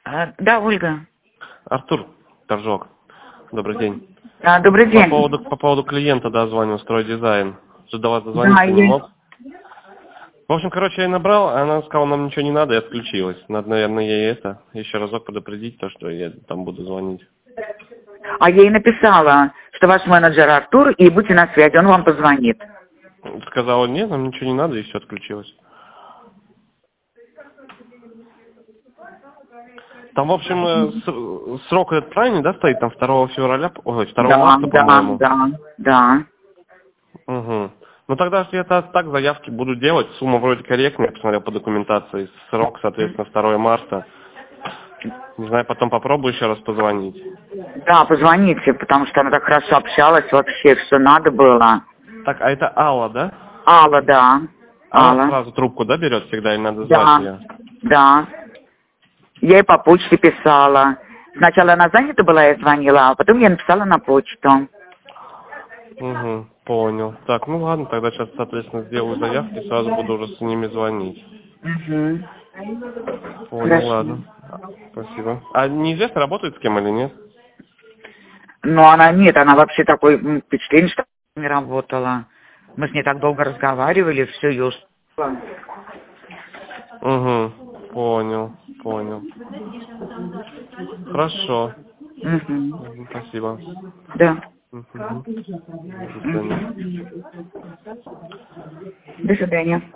Да, Ольга. Артур Торжок. Добрый день. Добрый день. По поводу клиента, да, звонил, стройдизайн. Что до вас дозвониться не мог. В общем, короче, я набрал, она сказала, нам ничего не надо, и отключилась. Надо, наверное, ей еще разок предупредить, то, что я там буду звонить. А я ей написала, что ваш менеджер Артур, и будьте на связи, он вам позвонит. Сказала, нет, нам ничего не надо, и все, отключилась. Там, в общем, срок этот правильный, да, стоит? Там 2 февраля, ой, 2 марта, по-моему. Да. Угу. Ну тогда я так заявки буду делать. Сумма вроде корректная, я посмотрел по документации. Срок, соответственно, 2 марта. Не знаю, потом попробую еще раз позвонить. Да, позвоните, потому что она так хорошо общалась вообще, все надо было. Так, а это Алла, да? Алла, да. Алла сразу трубку, да, берет всегда, или надо звать ее? Да. Я ей по почте писала. Сначала она занята была, я звонила, а потом я написала на почту. Угу, понял. Так, ну ладно, тогда сейчас, соответственно, сделаю заявки, сразу буду уже с ними звонить. Угу. Понял, Хорошо. ладно. Спасибо. А неизвестно, работает с кем или нет? Но она вообще такое впечатление, что не работала. Мы с ней так долго разговаривали, все ее устроило. Угу, понял. Хорошо. Угу. Спасибо. Да. До свидания. До свидания.